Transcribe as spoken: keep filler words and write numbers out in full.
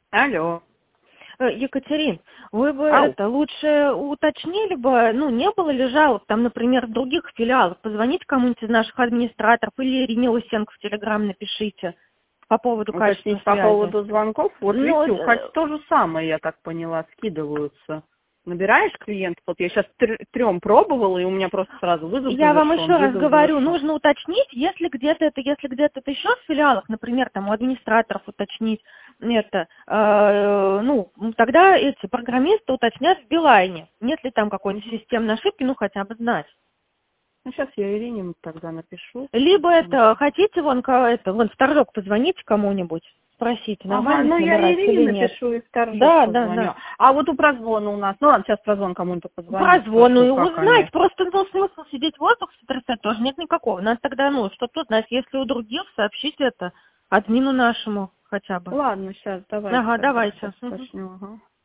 Алло. Э, Екатерин, вы бы Ау. это лучше уточнили бы, ну, не было ли жалоб, там, например, в других филиалах, позвоните кому-нибудь из наших администраторов или Ирине Лысенко в Телеграм напишите по поводу качества Уточнить по связи. поводу звонков? Вот Ну, видите, у э, Кати то же самое, я так поняла, скидываются. Набираешь клиентов, вот я сейчас трем пробовала, и у меня просто сразу вызов Я вам завершен, еще раз вызов говорю, завершен. нужно уточнить, если где-то это, если где-то это еще в филиалах, например, там у администраторов уточнить это, э, ну, тогда эти программисты уточнят в Билайне, нет ли там какой-то Мгм. системной ошибки, ну, хотя бы знать. Ну, сейчас я Ирине тогда напишу. Либо это, хотите, вон, ка- это, вон, в торжок позвоните кому-нибудь, спросите, Ага, нормально их ну я набирать Ирине или нет. напишу и в торжок Да, да, позвоню. да. А вот у прозвона у нас, ну ладно, сейчас прозвон кому-то позвоню, Прозвону спрошу, и как они. узнать, просто ну, смысл сидеть в воздух сотрясать тоже нет никакого. Надо тогда, ну, что тут, значит, если у других, сообщите это админу нашему хотя бы. Ладно, сейчас давайте Ага, тогда, давайте. сейчас Мгм. уточню. Ага.